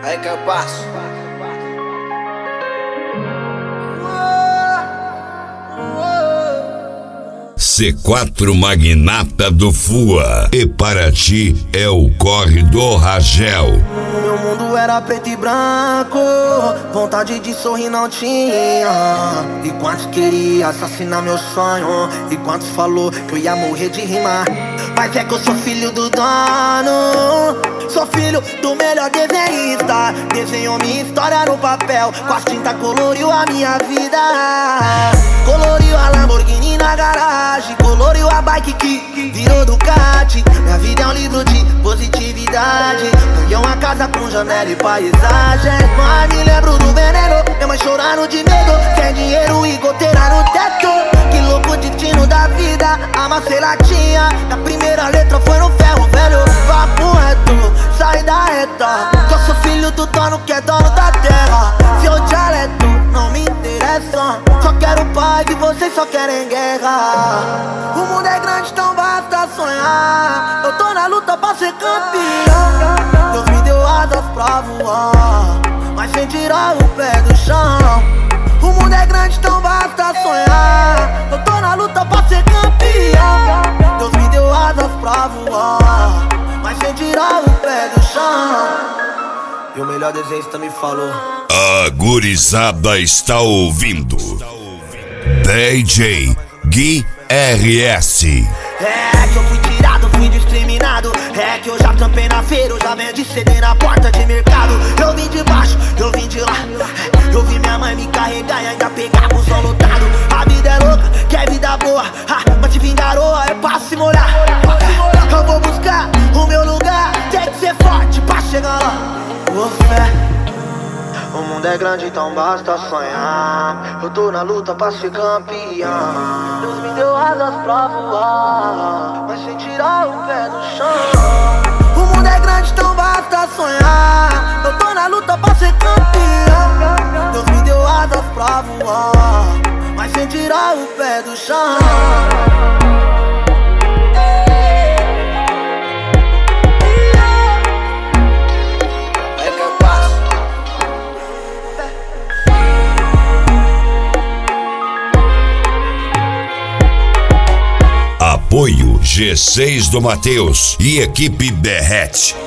Aí que eu passo. C4 Magnata do Fua, e para ti é o corre do Ragel. Meu mundo era preto e branco, vontade de sorrir não tinha. E quantos queria assassinar meu sonho, e quantos falou que eu ia morrer de rimar. Mas é que eu sou filho do dono, sou filho do melhor desenhista. Desenhou minha história no papel, com as tintas coloriu a minha vida. Coloriu a Lamborghini na garagem, coloriu a bike que virou Ducati. Minha vida é um livro de positividade, ganhei uma casa com janela e paisagem. Mas me lembro do veneno, minha mãe chorando de medo, sem dinheiro e goteira no teto. Que louco destino da vida, amassei latinha, na primeira letra foi no ferro velho. Papo reto, sai da reta, que eu sou filho do dono que é dono da terra. Seu dialeto não me interessa, só quero paz e vocês só querem guerra. O mundo é grande, então basta sonhar. Eu tô na luta pra ser campeão. Deus me deu asas pra voar, mas sem tirar o pé do chão. O mundo é grande, então basta sonhar. Eu tô na luta pra ser campeão. Deus me deu asas pra voar, mas sem tirar o pé do chão. E o melhor desenhista me falou: a gurizada está ouvindo DJ Gui RS. É que eu fui tirado, fui discriminado. É que eu já tampei na feira, eu já vendi CD na porta de mercado. Eu vim de baixo, eu vim de lá. Eu vi minha mãe me carregar e ainda pegar busão lotado. A vida é louca, quer vida boa, mas te vim garoa, é pra se molhar. Eu vou buscar o meu lugar, tem que ser forte pra chegar lá. Ô fé, o mundo é grande, então basta sonhar. Eu tô na luta pra ser campeão. Deus me deu asas pra voar, mas sem tirar o pé do chão. O mundo é grande, então basta sonhar. Eu tô na luta pra ser campeão. Deus me deu asas pra voar, mas sem tirar o pé do chão. Apoio G6 do Matheus e equipe Berrete.